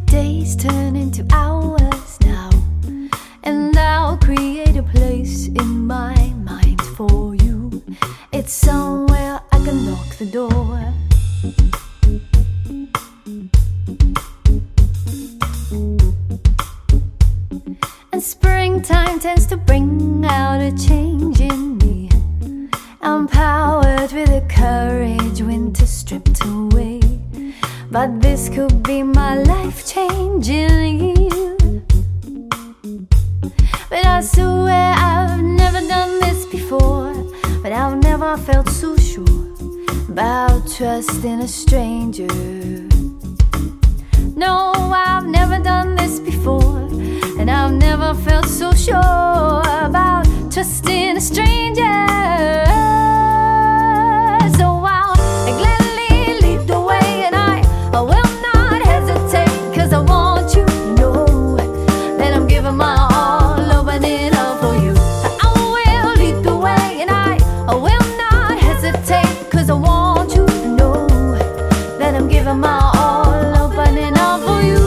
days turn into hours now, and I'll create a place in my mind for you. It's somewhere I can knock the door. And springtime tends to bring out a change in me. I'm powered with a courage winter stripped away, but this could be my life changing you. But I swear I've never done this before, but I've never felt so sure about trusting a stranger. No, I've never done this before, and I've never felt so sure about trusting a stranger. So I'll gladly lead the way, and I will not hesitate, 'cause I want you to know that I'm giving my all, opening up for you. I will lead the way, and I will not hesitate, 'cause I want you to know that I'm giving my all, opening up for you.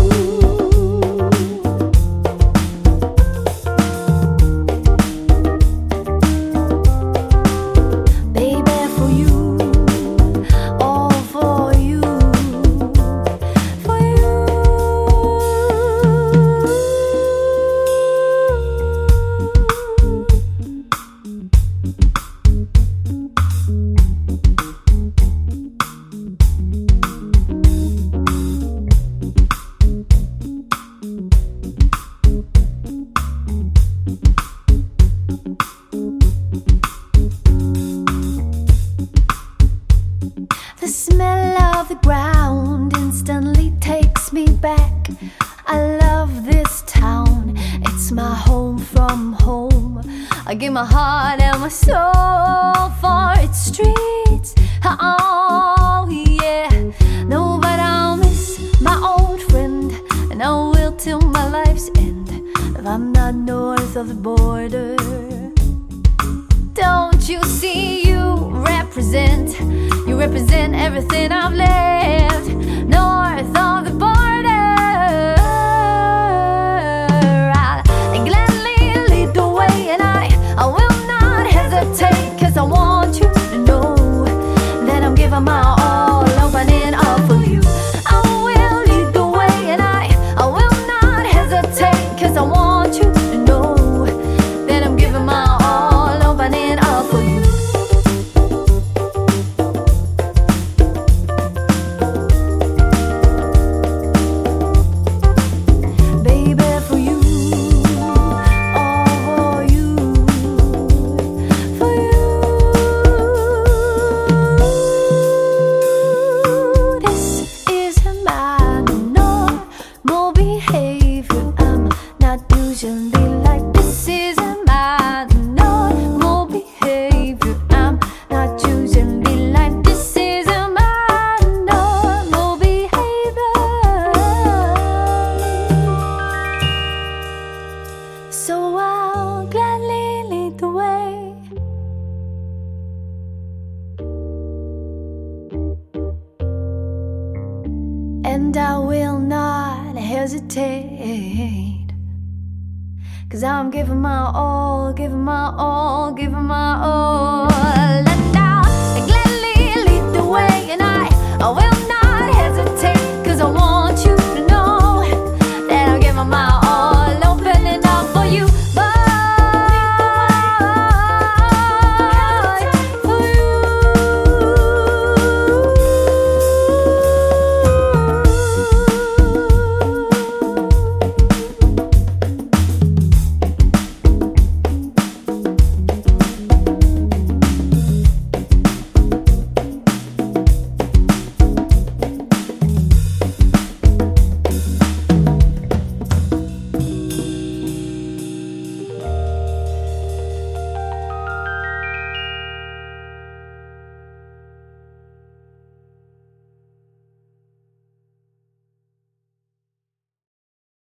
The smell of the ground instantly takes me back. I love this town, it's my home from home. I give my heart and my soul for its streets. Oh yeah, no, but I'll miss my old friend, and I will till my life's end if I'm not north of the border. Don't you see, you represent everything I've left north of the border. I'll gladly lead the way, and I will not hesitate, 'cause I want you to know that I'm giving my all, opening up for you. I will lead the way, and I will not hesitate, 'cause I want you to know that I'm giving my all, opening up for you. So I'll gladly lead the way. And I will not hesitate, 'cause I'm giving my all, giving my all, giving my all.